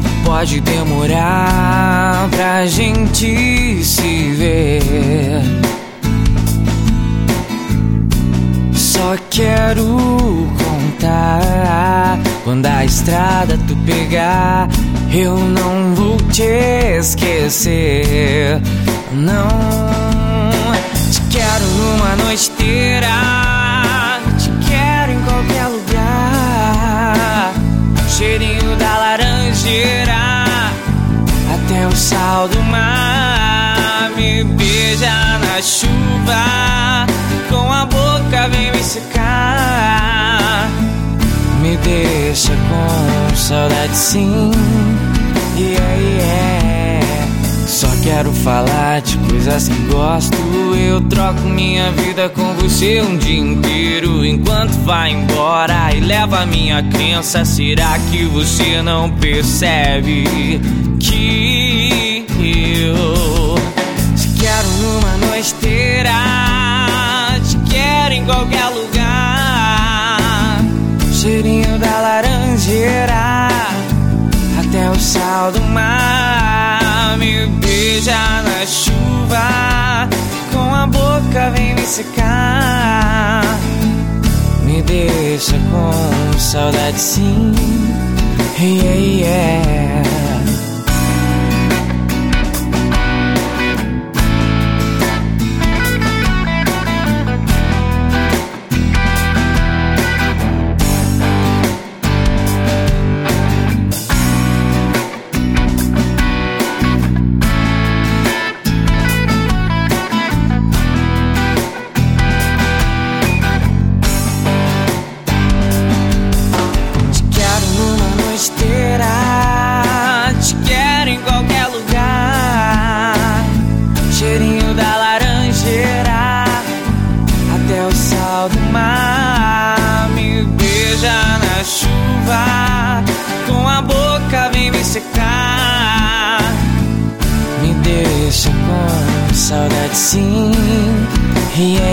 Pode demorar pra gente se ver. Só quero contar, quando a estrada tu pegar, eu não vou te esquecer. Não, te quero numa noite inteira, te quero em qualquer lugar. Cheirinho da laranjeira até o sal do mar. Me beija na chuva, com a boca vem me secar. Me deixa com saudade sim, yeah, yeah. Só quero falar de coisas que gosto. Eu troco minha vida com você um dia inteiro, enquanto vai embora e leva minha crença. Será que você não percebe que eu te quero numa noite inteira, te quero em qualquer lugar. Cheirinho da laranjeira até o sal do mar. Me beija na chuva, com a boca vem me secar. Me deixa com saudade sim, yeah, yeah. Te quero em qualquer lugar. Cheirinho da laranjeira até o sal do mar. Me beija na chuva, com a boca vem me secar. Me deixa com saudade sim, yeah.